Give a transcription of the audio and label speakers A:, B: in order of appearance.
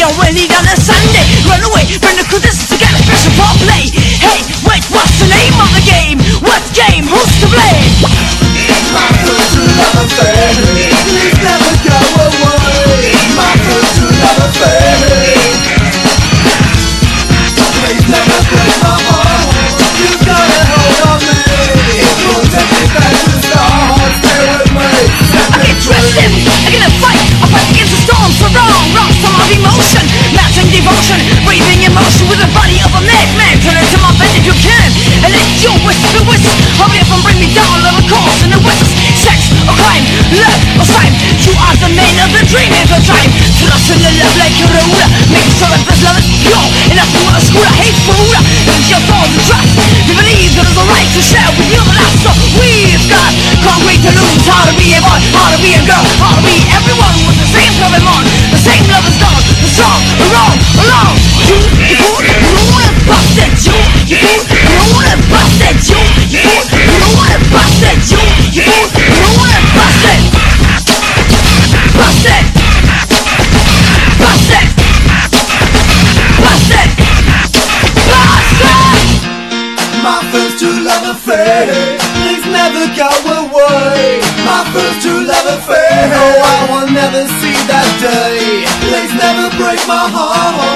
A: already done a Sunday. Run away, run the crew, this is to get a special part play. Hey, wait, what's the name of the game? What game? Who's to blame?
B: My first true love affair, please never go away. My first true love affair, please never break my heart. You gotta hold on me. It will take me back to the start. Stay with me.
A: I get twisted, I get a fight. I fight against the storm for wrong, wrong sum of emotion, matching devotion, breathing emotion with the body of a madman. Turn it to my bed if you can, and let your whisper whistle. Hurry up and bring me down, love a cause and the whistles. Sex or crime, love or crime. You are the man of the dream and the time. Trust in the love like a ruler. Make sure that this love is pure enough to want a school. I hate for ruler. It's your thought and trust. You believe that it's a right to share with you, but that's so we've got concrete to lose. How to be a boy, how to be a girl, how to be everyone with the same common on. The same love is done, the strong, the wrong, alone. You fool, you wanna bust it, you fool, you wanna bust it, you fool, you wanna bust it, you fool, you wanna bust it, bust it, bust it, bust it, bust it.
B: My first true love affair, please never go away. My first true love affair, oh I will never see that day. Please never break my heart.